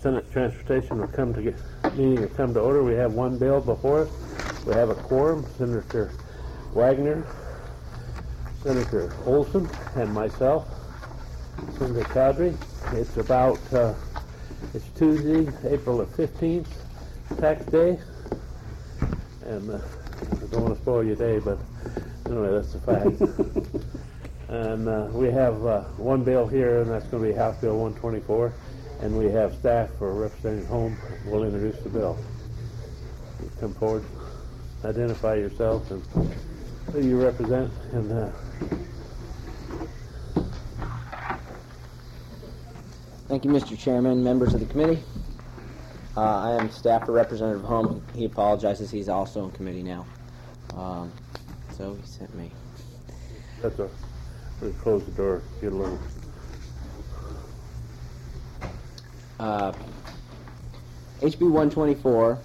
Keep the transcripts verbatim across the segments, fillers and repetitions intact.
Senate Transportation will come to get, meeting will come to order. We have one bill before us. We have a quorum, Senator Wagner, Senator Olson, and myself, Senator Cowdery. It's about, uh, it's Tuesday, April the fifteenth, tax day, and uh, I don't want to spoil your day, but anyway, that's the fact. And uh, we have uh, one bill here, and that's going to be House Bill one twenty-four, and we have staff for Representative Holm will introduce the bill. You come forward, identify yourself and who you represent, and uh, Thank you, Mister Chairman, members of the committee. Uh, I am staff for Representative Holm. He apologizes. He's also in committee now. Um, so he sent me. that's a, we'll close the door, get a little. Uh, H B one twenty-four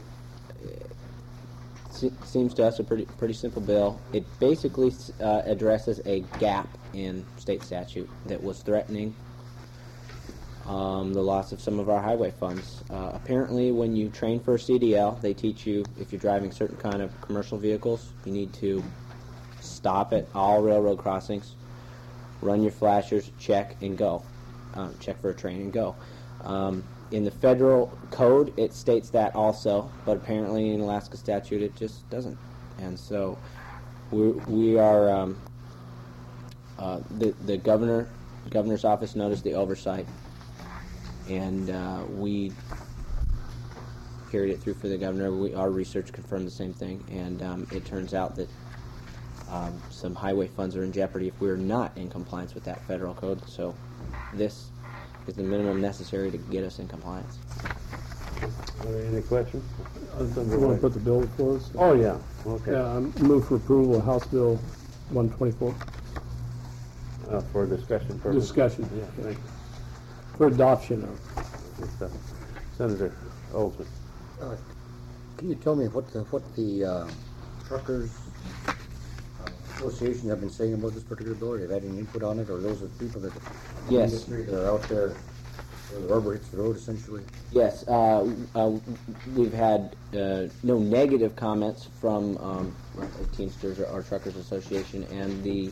se- seems to us a pretty pretty simple bill. It basically uh, addresses a gap in state statute that was threatening um, the loss of some of our highway funds. Uh, apparently, when you train for a C D L, they teach you if you're driving certain kind of commercial vehicles, you need to stop at all railroad crossings, run your flashers, check, and go. Um, check for a train and go. Um, in the federal code, it states that also, but apparently in Alaska statute, it just doesn't. And so we, we are, um, uh, the, the governor, governor's office noticed the oversight, and uh, we carried it through for the governor. We, our research confirmed the same thing, and um, it turns out that um, some highway funds are in jeopardy if we're not in compliance with that federal code. So this is the minimum necessary to get us in compliance. Are there any questions? You want to put the bill before us? Oh, yeah. Okay. Yeah, I move for approval of House Bill one twenty-four. Uh, for discussion purposes. Discussion. Yeah, thank you. For adoption of. It's, uh, Senator Olson. Uh, can you tell me what the what the uh, truckers uh, association have been saying about this particular bill? Have they had any input on it, or those are the people that Yes. industry that are out there where the rubber hits the road, essentially? Yes, uh, uh, we've had uh, no negative comments from um, Teamsters or, or Truckers Association, and the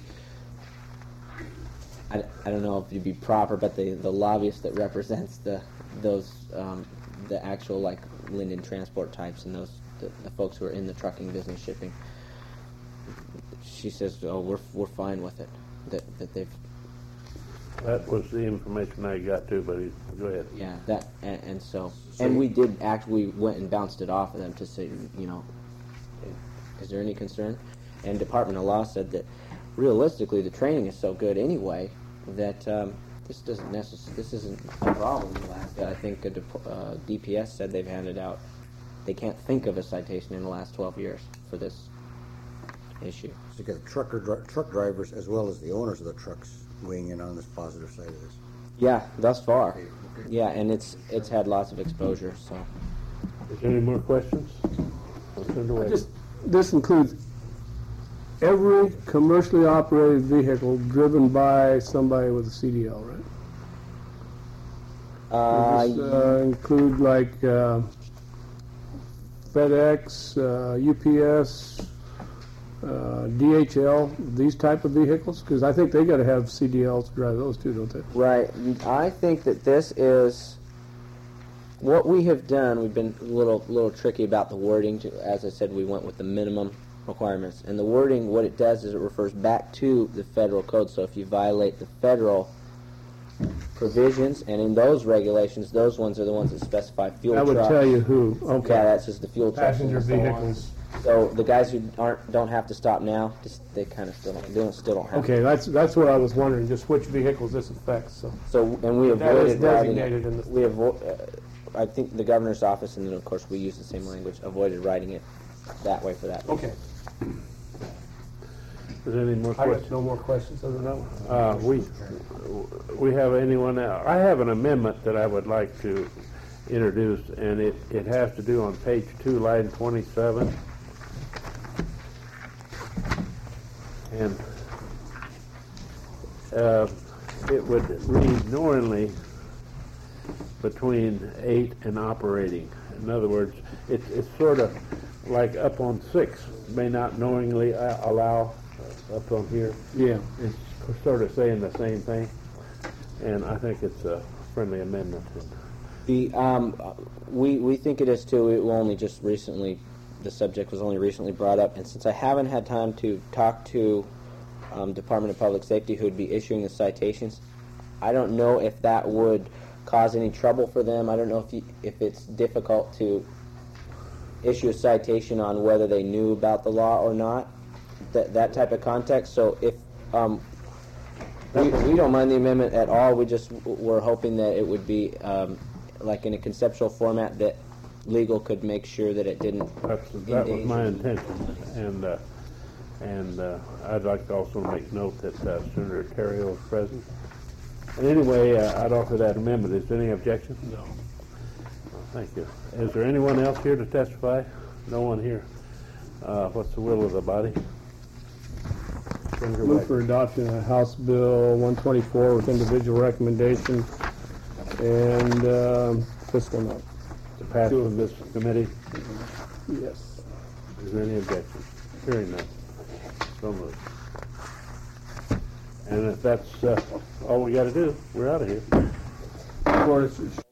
I, I don't know if it'd be proper, but the, the lobbyist that represents the those um, the actual like Linden Transport types and those the, the folks who are in the trucking business shipping. She says, "Oh, we're we're fine with it." That that they've That was the information I got too, but he, go ahead. yeah that and, and so and we did actually went and bounced it off of them to say, you know, is there any concern? And Department of Law said that realistically the training is so good anyway that um, this doesn't necessarily this isn't a problem in Alaska. I think a dep- uh, D P S said they've handed out they can't think of a citation in the last twelve years for this issue. So you got the trucker dri- truck drivers as well as the owners of the trucks weighing in on this positive side of this. Yeah, thus far. Yeah, and it's it's had lots of exposure. So Is there any more questions? I'll turn it away. Just, this includes every commercially operated vehicle driven by somebody with a C D L, right? uh, Does this uh, include like uh, FedEx, uh, U P S, uh, D H L, these type of vehicles? Because I think they got to have C D Ls to drive those too, don't they? right. I think that this is what we have done. We've been a little little tricky about the wording. To, as I said, we went with the minimum requirements, and the wording. What it does is it refers back to the federal code. So if you violate the federal provisions, and in those regulations, those ones are the ones that specify fuel That would trucks. tell you who. Okay. Yeah, that's just the fuel trucks. Passenger and so on. vehicles. So the guys who aren't don't have to stop now, just they kind of still don't, they don't still don't have. Okay, that's that's what I was wondering, just which vehicles this affects. So So and we That is avoided writing designated it. in the- We avo- uh, I think the governor's office, and then of course we use the same language. Avoided writing it that way for that. okay, Is there any more I questions? got no more questions other than that one. Uh, we, we have anyone else? I have an amendment that I would like to introduce, and it, it has to do on page two, line twenty-seven. And uh, it would read knowingly between eight and operating. In other words, it's, it's sort of like up on six, may not knowingly uh, allow uh, up on here. Yeah. It's sort of saying the same thing, and I think it's a friendly amendment. The um, we we think it is too. It will only just recently, the subject was only recently brought up, and since I haven't had time to talk to um, Department of Public Safety, who would be issuing the citations, I don't know if that would cause any trouble for them. I don't know if you, if it's difficult to issue a citation on whether they knew about the law or not. That that type of context. So if um, we we don't mind the amendment at all. We just we're hoping that it would be um, like in a conceptual format that legal could make sure that it didn't. That's, that was my endanger. intention, and uh, and uh, I'd like to also make note that uh, Senator Terrio is present. And anyway, uh, I'd offer that amendment. Is there any objection? No. Thank you. Is there anyone else here to testify? No one here. Uh, what's the will of the body? Senator Move Wagner. for adoption of House Bill one twenty-four with individual recommendation and um, fiscal note. To pass from this committee. Yes. Is there any objection? Hearing none. So moved. And if that's uh, all we got to do, we're out of here. Of course,